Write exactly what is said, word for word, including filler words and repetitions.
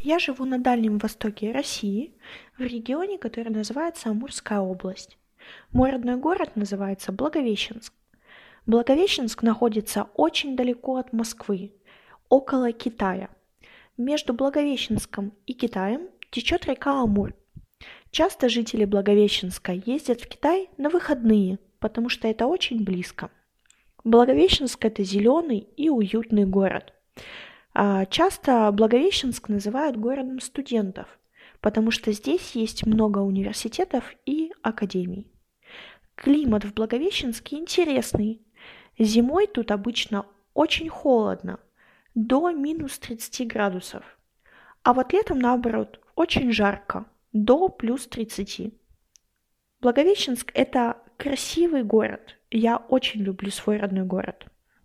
Я живу на Дальнем Востоке России, в регионе, который называется Амурская область. Мой родной город называется Благовещенск. Благовещенск находится очень далеко от Москвы, около Китая. Между Благовещенском и Китаем течет река Амур. Часто жители Благовещенска ездят в Китай на выходные, потому что это очень близко. Благовещенск– это зеленый и уютный город. А Часто Благовещенск называют городом студентов, потому что здесь есть много университетов и академий. Климат в Благовещенске интересный. Зимой тут обычно очень холодно, до минус тридцати градусов. А вот летом, наоборот, очень жарко, до плюс тридцати. Благовещенск– это красивый город. Я очень люблю свой родной город.